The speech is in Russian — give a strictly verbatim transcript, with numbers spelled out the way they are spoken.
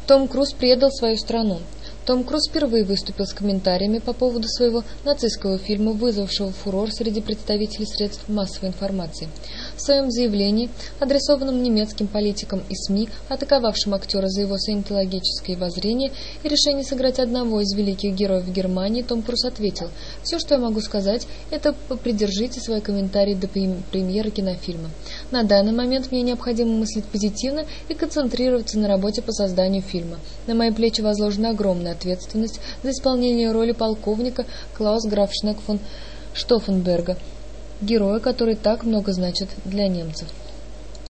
Том Круз предал свою страну. Том Круз впервые выступил с комментариями по поводу своего нацистского фильма, вызвавшего фурор среди представителей средств массовой информации. В своем заявлении, адресованном немецким политикам и СМИ, атаковавшим актера за его саентологическое воззрение и решение сыграть одного из великих героев Германии, Том Круз ответил: «Все, что я могу сказать, это попридержите свои комментарии до премьеры кинофильма. На данный момент мне необходимо мыслить позитивно и концентрироваться на работе по созданию фильма. На мои плечи возложена огромная ответственность за исполнение роли полковника Клаус Граф Шнек фон Штауфенберга, героя, который так много значит для немцев».